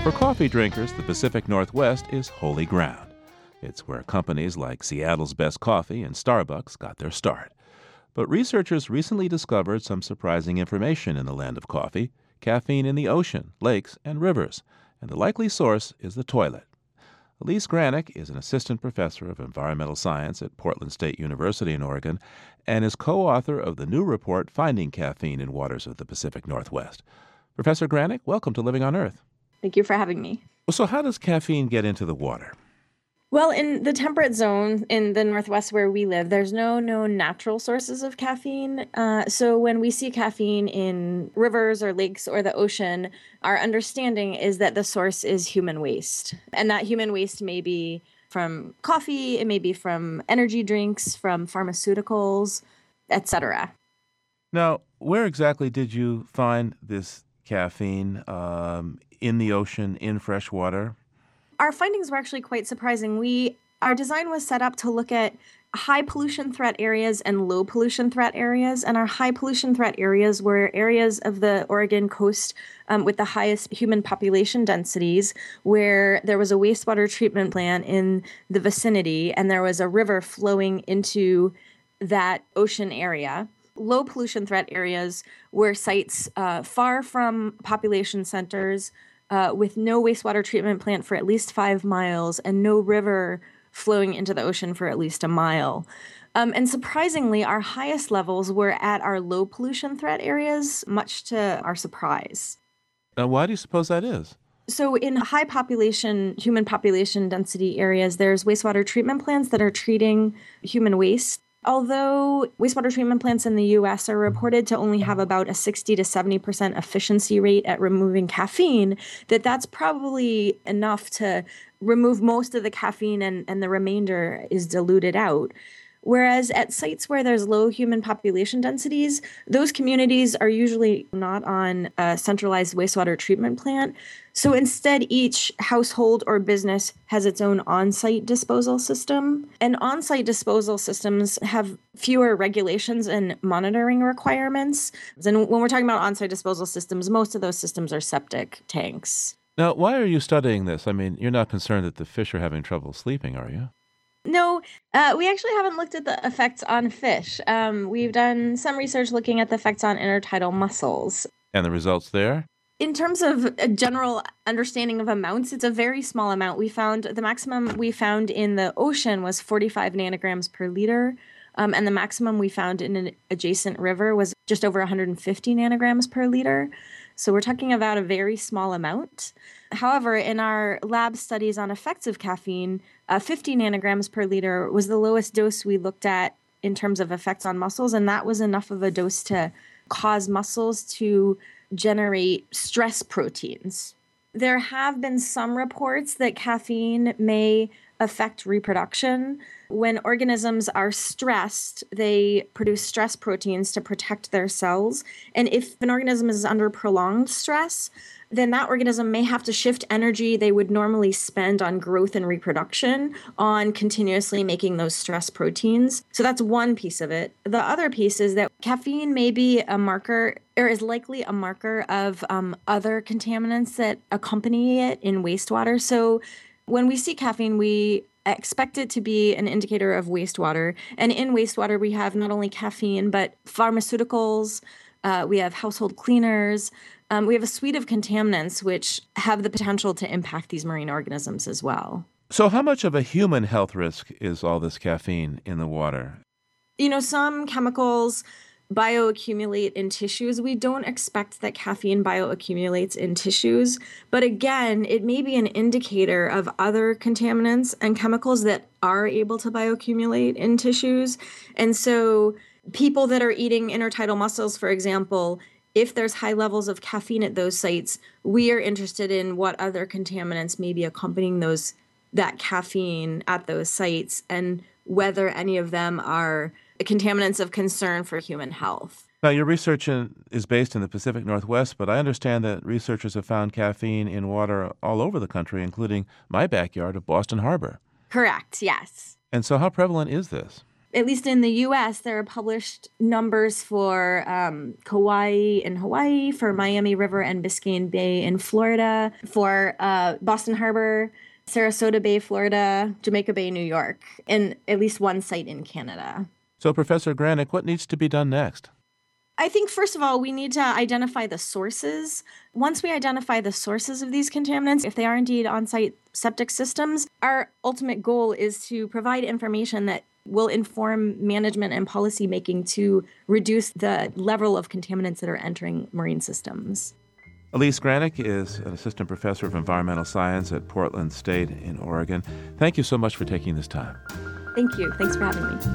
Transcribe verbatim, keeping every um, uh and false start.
For coffee drinkers, the Pacific Northwest is holy ground. It's where companies like Seattle's Best Coffee and Starbucks got their start. But researchers recently discovered some surprising information in the land of coffee: caffeine in the ocean, lakes, and rivers. And the likely source is the toilet. Elise Granick is an assistant professor of environmental science at Portland State University in Oregon and is co-author of the new report Finding Caffeine in Waters of the Pacific Northwest. Professor Granick, welcome to Living on Earth. Thank you for having me. So how does caffeine get into the water? Well, in the temperate zone in the Northwest where we live, there's no known natural sources of caffeine. Uh, so when we see caffeine in rivers or lakes or the ocean, our understanding is that the source is human waste. And that human waste may be from coffee, it may be from energy drinks, from pharmaceuticals, et cetera. Now, where exactly did you find this caffeine? Um, in the ocean, in fresh water? Our findings were actually quite surprising. We Our design was set up to look at high pollution threat areas and low pollution threat areas. And our high pollution threat areas were areas of the Oregon coast um, with the highest human population densities, where there was a wastewater treatment plant in the vicinity and there was a river flowing into that ocean area. Low pollution threat areas were sites uh, far from population centers, uh, with no wastewater treatment plant for at least five miles and no river flowing into the ocean for at least a mile. Um, and surprisingly, our highest levels were at our low pollution threat areas, much to our surprise. Now, why do you suppose that is? So in high population, human population density areas, there's wastewater treatment plants that are treating human waste. Although wastewater treatment plants in the U S are reported to only have about a sixty to seventy percent efficiency rate at removing caffeine, that that's probably enough to remove most of the caffeine and, and the remainder is diluted out. Whereas at sites where there's low human population densities, those communities are usually not on a centralized wastewater treatment plant. So instead, each household or business has its own on-site disposal system. And on-site disposal systems have fewer regulations and monitoring requirements. And when we're talking about on-site disposal systems, most of those systems are septic tanks. Now, why are you studying this? I mean, you're not concerned that the fish are having trouble sleeping, are you? No, uh, we actually haven't looked at the effects on fish. Um, we've done some research looking at the effects on intertidal mussels. And the results there? In terms of a general understanding of amounts, it's a very small amount. We found the maximum we found in the ocean was forty-five nanograms per liter. Um, and the maximum we found in an adjacent river was just over one hundred fifty nanograms per liter. So we're talking about a very small amount. However, in our lab studies on effects of caffeine, uh, fifty nanograms per liter was the lowest dose we looked at in terms of effects on muscles, and that was enough of a dose to cause muscles to generate stress proteins. There have been some reports that caffeine may affect reproduction. When organisms are stressed, they produce stress proteins to protect their cells. And if an organism is under prolonged stress, then that organism may have to shift energy they would normally spend on growth and reproduction on continuously making those stress proteins. So that's one piece of it. The other piece is that caffeine may be a marker, or is likely a marker of um, other contaminants that accompany it in wastewater. So when we see caffeine, we expect it to be an indicator of wastewater. And in wastewater, we have not only caffeine, but pharmaceuticals, uh, we have household cleaners, um, we have a suite of contaminants which have the potential to impact these marine organisms as well. So how much of a human health risk is all this caffeine in the water? You know, some chemicals bioaccumulate in tissues. We don't expect that caffeine bioaccumulates in tissues, but again, it may be an indicator of other contaminants and chemicals that are able to bioaccumulate in tissues. And so people that are eating intertidal mussels, for example, if there's high levels of caffeine at those sites, we are interested in what other contaminants may be accompanying those that caffeine at those sites and whether any of them are contaminants of concern for human health. Now, your research in, is based in the Pacific Northwest, but I understand that researchers have found caffeine in water all over the country, including my backyard of Boston Harbor. Correct, yes. And so how prevalent is this? at least in the U S, there are published numbers for um, Kauai in Hawaii, for Miami River and Biscayne Bay in Florida, for uh, Boston Harbor, Sarasota Bay, Florida, Jamaica Bay, New York, and at least one site in Canada. So, Professor Granick, what needs to be done next? I think, first of all, we need to identify the sources. Once we identify the sources of these contaminants, if they are indeed on-site septic systems, our ultimate goal is to provide information that will inform management and policy making to reduce the level of contaminants that are entering marine systems. Elise Granick is an assistant professor of environmental science at Portland State in Oregon. Thank you so much for taking this time. Thank you. Thanks for having me.